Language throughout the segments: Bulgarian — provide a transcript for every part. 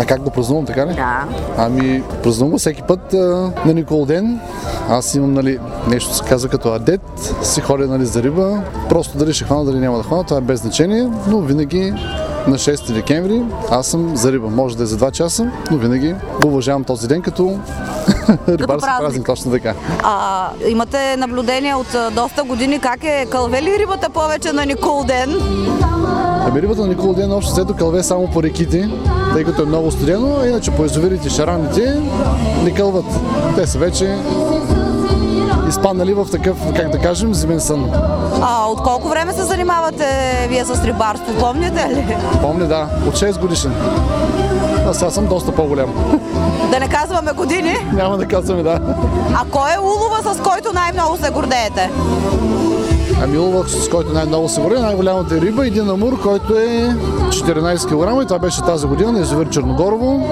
А как го празнувам, така ли? Да. Ами, празнувам го всеки път на Николден. Аз имам, нещо се казва като адет, си ходя, за риба. Просто дали ще хвана, дали няма да хвана, това е без значение, но винаги на 6 декември аз съм за риба. Може да е за 2 часа, но винаги го уважавам този ден като рибарски празник, точно така. Имате наблюдение от доста години как кълве ли рибата повече на Николден? Ами рибата на Николден общо взето кълве само по реките, тъй като е много студено, а иначе по язовирите, шараните не кълват. Те са вече изпаднали в такъв, как да кажем, зимен сън. От колко време се занимавате вие с рибарство? Помните ли? Помня, да. От 6 годишен. А сега съм доста по-голям. Да не казваме години? Няма да казваме, да. А кой е улова, с който най-много се гордеете? Ами улова, с който най-много се гордея, най-голямата е риба, един амур, който е 14 кг и това беше тази година на язовир Черногорово.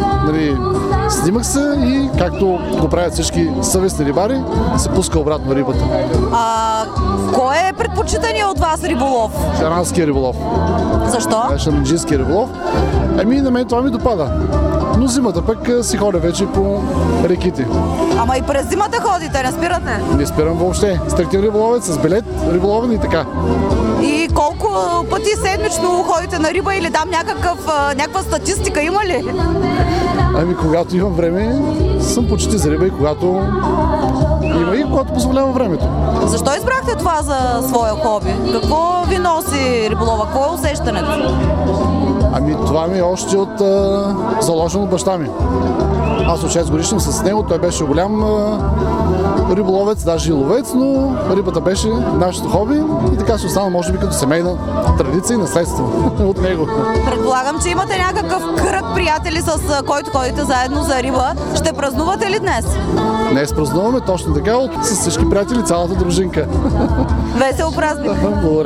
Снимах се и, както го правят всички съвестни рибари, се пуска обратно рибата. Кой е предпочитания от вас риболов? Шаранския риболов. Защо? Шаранджийския риболов. Ами на мен това ми допада. Но зимата пък си ходя вече по реките. Ама и през зимата ходите, не спирате? Не спирам въобще. Стриктен риболовец с билет, риболовен и така. И колко пъти седмично ходите на риба или там някаква статистика има ли? Ами когато имам време, съм почти за риба и когато има и когато позволява времето. Защо избрахте това за своя хоби? Какво ви носи риболова? Какво е усещането? Ами това ми е още от заложено от баща ми. Аз от 6 годишен с него, той беше голям риболовец, даже и ловец, но рибата беше нашето хоби и така се остана, може би, като семейна традиция и наследство от него. Предполагам, че имате някакъв кръг приятели, с който ходите заедно за риба. Ще празнувате ли днес? Днес празнуваме точно така с всички приятели, цялата дружинка. Весел празник!